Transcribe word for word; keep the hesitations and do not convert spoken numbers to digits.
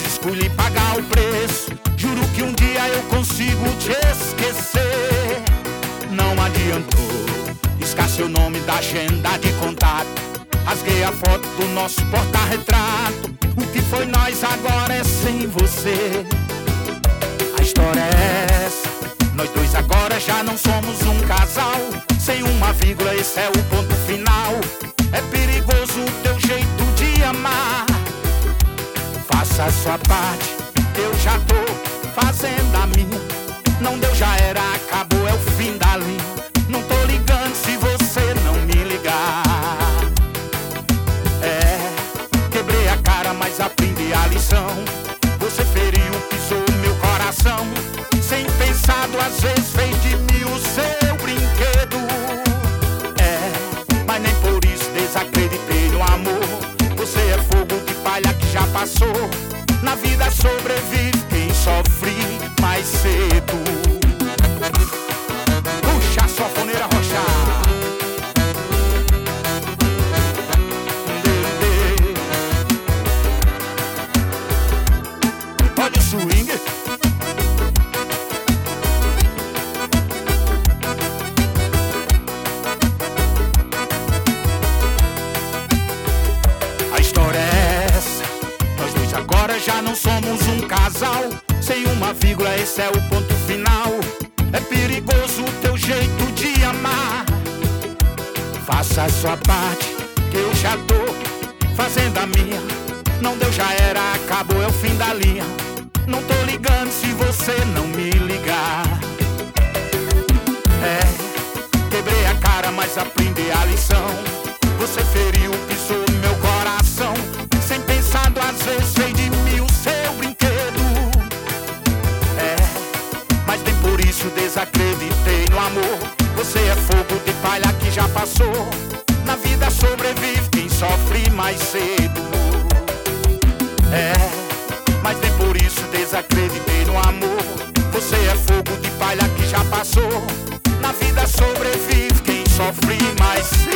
mas escolhi pagar o preço. Juro que um dia eu consigo te esquecer. Não adiantou, esquece seu nome da agenda de contato. Rasguei a foto do nosso porta-retrato. O que foi nós agora é sem você. A história é essa, nós dois agora já não somos um casal. Sem uma vírgula, esse é o ponto final. É perigoso o teu jeito de amar. Faça a sua parte, eu já tô fazendo a minha. Não deu, já era, acabou, é o fim da linha. Não tô ligando se você não me ligar. É, quebrei a cara, mas aprendi a lição. Você feriu, pisou meu coração. Sem pensar duas vezes, fez de mim o seu brinquedo. É, mas nem por isso desacreditei no amor. Você é fogo de palha que já passou. Na vida sobrevive quem sofre mais cedo. Puxa a sanfoneira, rocha. Olha o swing. A história é essa, nós dois agora já não somos um casal. Sem uma vírgula, esse é o ponto final. É perigoso o teu jeito de amar. Faça a sua parte, que eu já tô fazendo a minha. Não deu, já era, acabou, é o fim da linha. Não tô ligando se você não me ligar. É, quebrei a cara, mas aprendi a lição. Você feriu, pisou meu coração. Sem pensar duas vezes, fez de mim o seu brinquedo. É, mas nem por isso desacreditei no amor. Você é fogo de palha que já passou. Na vida sobrevive quem sofre mais cedo. É, mas nem por isso desacreditei no amor. Você é fogo de palha que já passou. Na vida sobrevive quem sofre mais cedo.